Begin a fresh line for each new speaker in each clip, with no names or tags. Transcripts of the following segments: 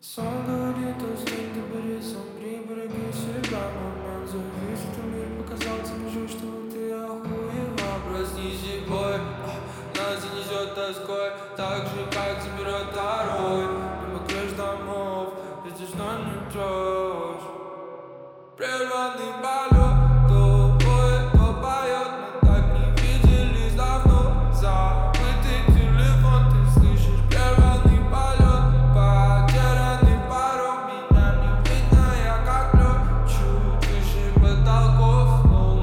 Сон говорит, остынь, ты бери сон, прибереги себя момент. Зависит, что мир показал тебе же, что ты охуела. Проснись и бой, нас занесет тоской, так же, как заберет второй. Мимо крыш домов, видишь, но не трожь. Прерванный полет, то поет, то поет. Мы так не виделись давно. Забытый телефон, ты слышишь? Прерванный полет, потерянный паром. Меня не видно, я как лед, чуть выше потолков.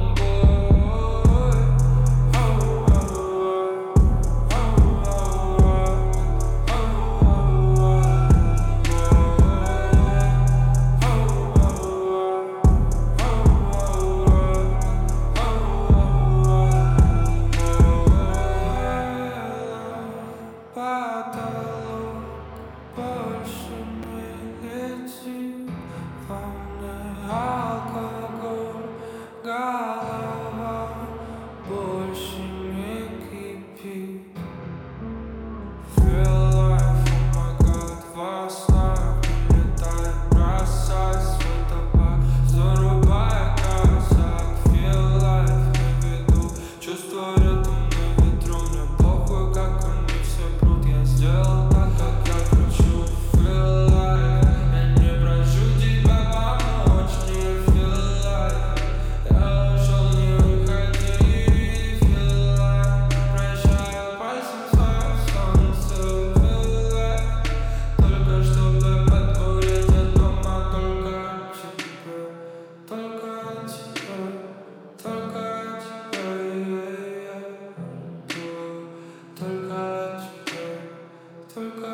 Потолок больше не летит, во мне алкоголь, голова больше не кипит. Feel life, oh my god, во снах прилетает, бросай свой табак, зарубай косяк. Feel life на виду, чувство рядом на ветру. Мне похуй, как они все прут, я сделал так, как я хочу. Feel life, я не прошу тебя помочь мне. Feel life, я ушел, не уходи. Feel life, прощаю пальцем свое солнце. Feel life, только чтобы подкурить от дома, только от тебя, только от тебя, только от тебя, только от тебя, только